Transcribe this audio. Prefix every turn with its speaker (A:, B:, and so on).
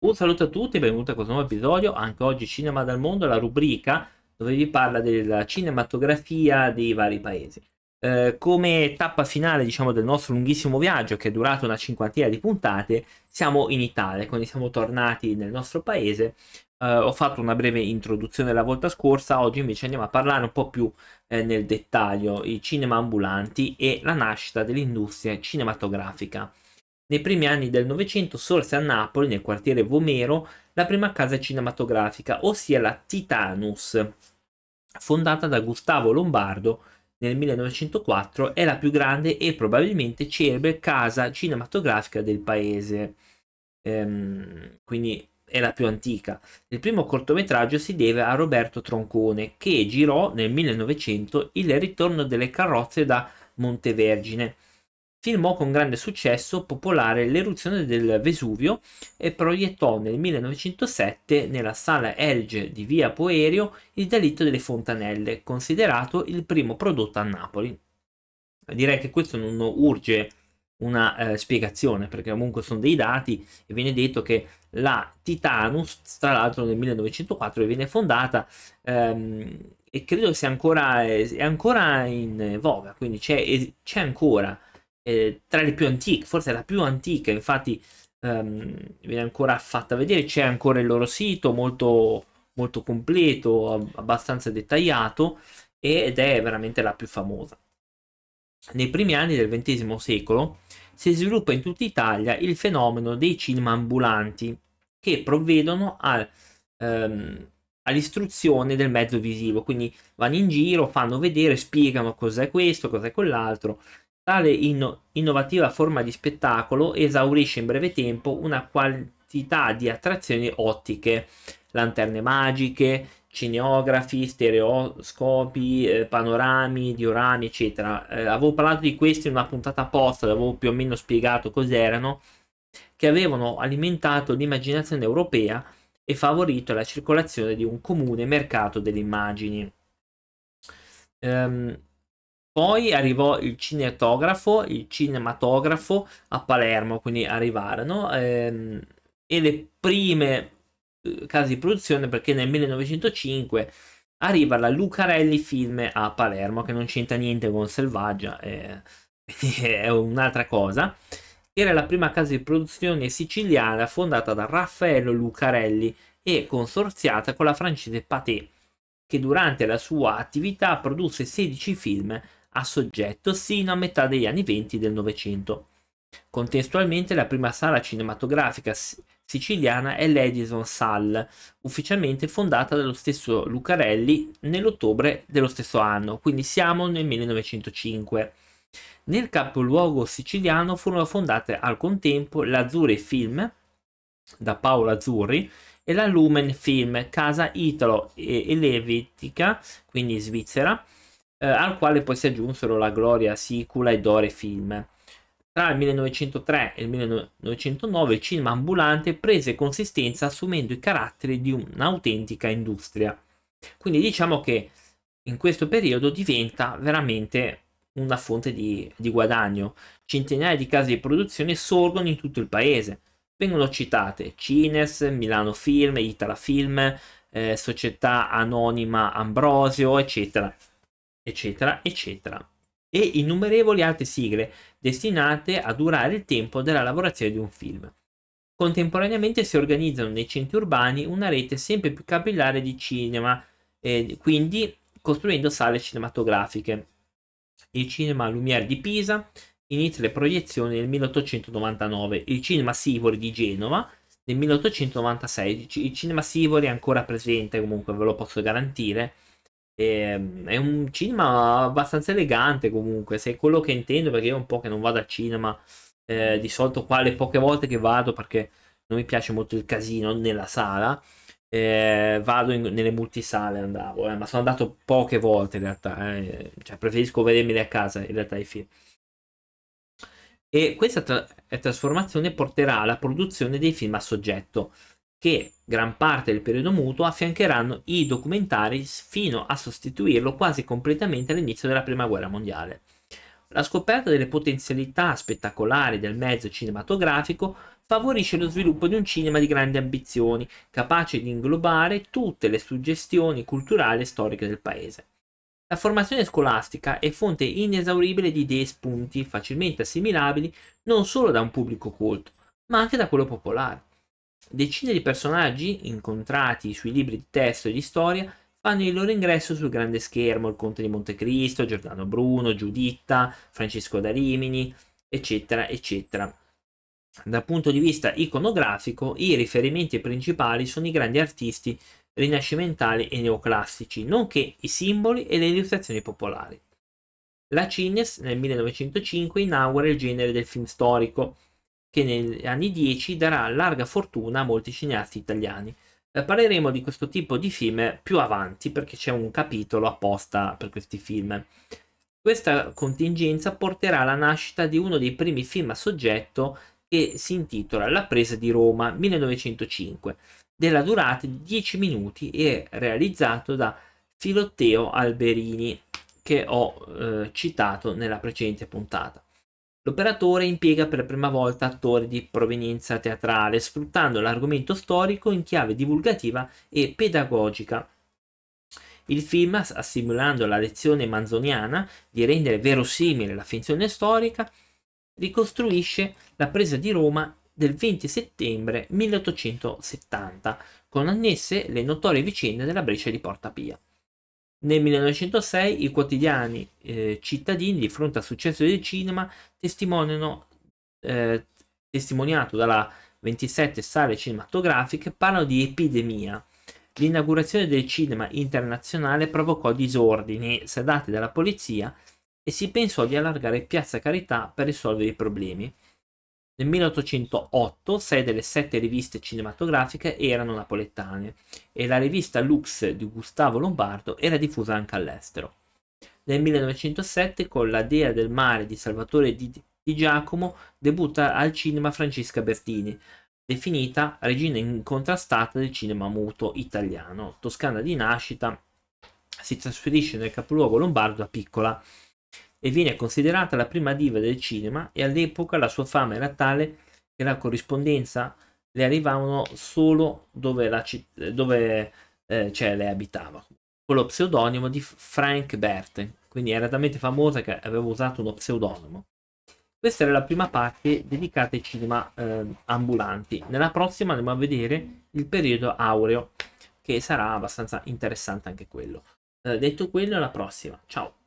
A: Un saluto a tutti e benvenuti a questo nuovo episodio, anche oggi Cinema dal Mondo, la rubrica dove vi parla della cinematografia dei vari paesi. Come tappa finale, diciamo, del nostro lunghissimo viaggio, che è durato una cinquantina di puntate, siamo in Italia, quindi siamo tornati nel nostro paese. Ho fatto una breve introduzione la volta scorsa, oggi invece andiamo a parlare un po' più nel dettaglio, i cinema ambulanti e la nascita dell'industria cinematografica. Nei primi anni del Novecento sorse a Napoli, nel quartiere Vomero, la prima casa cinematografica, ossia la Titanus, fondata da Gustavo Lombardo nel 1904. È la più grande e probabilmente celebre casa cinematografica del paese. Quindi è la più antica. Il primo cortometraggio si deve a Roberto Troncone, che girò nel 1900 Il ritorno delle carrozze da Montevergine. Filmò con grande successo popolare l'eruzione del Vesuvio e proiettò nel 1907 nella sala Elge di Via Poerio Il delitto delle fontanelle, considerato il primo prodotto a Napoli. Direi che questo non urge una spiegazione, perché comunque sono dei dati e viene detto che la Titanus, tra l'altro nel 1904, viene fondata e credo sia ancora, è ancora in voga, quindi c'è ancora tra le più antiche, forse è la più antica, infatti viene ancora fatta vedere, c'è ancora il loro sito molto, molto completo, abbastanza dettagliato ed è veramente la più famosa. Nei primi anni del XX secolo si sviluppa in tutta Italia il fenomeno dei cinema ambulanti che provvedono all'istruzione del mezzo visivo, quindi vanno in giro, fanno vedere, spiegano cos'è questo, cos'è quell'altro. Tale innovativa forma di spettacolo esaurisce in breve tempo una quantità di attrazioni ottiche, lanterne magiche, cineografi, stereoscopi, panorami, diorami, eccetera. Avevo parlato di questi in una puntata apposta, avevo più o meno spiegato cos'erano, che avevano alimentato l'immaginazione europea e favorito la circolazione di un comune mercato delle immagini. Poi arrivò il cinematografo a Palermo, quindi arrivarono e le prime case di produzione, perché nel 1905 arriva la Lucarelli Film a Palermo, che non c'entra niente con Selvaggia, è un'altra cosa. Era la prima casa di produzione siciliana fondata da Raffaello Lucarelli e consorziata con la francese Pathé, che durante la sua attività produsse 16 film a soggetto sino a metà degli anni 20 del Novecento. Contestualmente la prima sala cinematografica siciliana è l'Edison Sal, ufficialmente fondata dallo stesso Lucarelli nell'ottobre dello stesso anno, quindi siamo nel 1905. Nel capoluogo siciliano furono fondate al contempo l'Azzurri Film da Paolo Azzurri e la Lumen Film, casa italo-elvetica, quindi svizzera, al quale poi si aggiunsero la Gloria Sicula e Dore Film. Tra il 1903 e il 1909 il cinema ambulante prese consistenza assumendo i caratteri di un'autentica industria. Quindi diciamo che in questo periodo diventa veramente una fonte di guadagno. Centinaia di case di produzione sorgono in tutto il paese. Vengono citate Cines, Milano Film, Itala Film, Società Anonima Ambrosio, eccetera, eccetera, eccetera. E innumerevoli altre sigle destinate a durare il tempo della lavorazione di un film. Contemporaneamente si organizzano nei centri urbani una rete sempre più capillare di cinema, quindi costruendo sale cinematografiche. Il cinema Lumière di Pisa inizia le proiezioni nel 1899, il cinema Sivori di Genova nel 1896. Il cinema Sivori è ancora presente, comunque ve lo posso garantire. È un cinema abbastanza elegante comunque, se è quello che intendo, perché io un po' che non vado al cinema, di solito qua le poche volte che vado, perché non mi piace molto il casino nella sala, vado nelle multisale, andavo, ma sono andato poche volte in realtà, cioè preferisco vedermeli a casa in realtà i film. E questa trasformazione porterà alla produzione dei film a soggetto, che gran parte del periodo muto affiancheranno i documentari fino a sostituirlo quasi completamente all'inizio della Prima Guerra Mondiale. La scoperta delle potenzialità spettacolari del mezzo cinematografico favorisce lo sviluppo di un cinema di grandi ambizioni, capace di inglobare tutte le suggestioni culturali e storiche del paese. La formazione scolastica è fonte inesauribile di idee e spunti facilmente assimilabili non solo da un pubblico colto, ma anche da quello popolare. Decine di personaggi, incontrati sui libri di testo e di storia, fanno il loro ingresso sul grande schermo: il Conte di Montecristo, Giordano Bruno, Giuditta, Francesco da Rimini, eccetera, eccetera. Dal punto di vista iconografico, i riferimenti principali sono i grandi artisti rinascimentali e neoclassici, nonché i simboli e le illustrazioni popolari. La Cines nel 1905 inaugura il genere del film storico, che negli anni 10 darà larga fortuna a molti cineasti italiani. Parleremo di questo tipo di film più avanti, perché c'è un capitolo apposta per questi film. Questa contingenza porterà alla nascita di uno dei primi film a soggetto, che si intitola La presa di Roma 1905, della durata di 10 minuti e realizzato da Filotteo Alberini, che ho citato nella precedente puntata. L'operatore impiega per la prima volta attori di provenienza teatrale, sfruttando l'argomento storico in chiave divulgativa e pedagogica. Il film, assimilando la lezione manzoniana di rendere verosimile la finzione storica, ricostruisce la presa di Roma del 20 settembre 1870, con annesse le notorie vicende della breccia di Porta Pia. Nel 1906 i quotidiani cittadini, di fronte al successo del cinema, testimoniato dalla 27 sale cinematografiche, parlano di epidemia. L'inaugurazione del cinema internazionale provocò disordini sedati dalla polizia e si pensò di allargare Piazza Carità per risolvere i problemi. Nel 1808 6 delle 7 riviste cinematografiche erano napoletane e la rivista Lux di Gustavo Lombardo era diffusa anche all'estero. Nel 1907 con La Dea del mare di Salvatore Di Giacomo debutta al cinema Francesca Bertini, definita regina incontrastata del cinema muto italiano. Toscana di nascita, si trasferisce nel capoluogo lombardo da piccola e viene considerata la prima diva del cinema, e all'epoca la sua fama era tale che la corrispondenza le arrivavano solo dove lei abitava, con lo pseudonimo di Frank Bert, quindi era talmente famosa che aveva usato uno pseudonimo. Questa era la prima parte dedicata ai cinema ambulanti. Nella prossima andiamo a vedere il periodo aureo, che sarà abbastanza interessante anche quello. Detto quello, alla prossima. Ciao!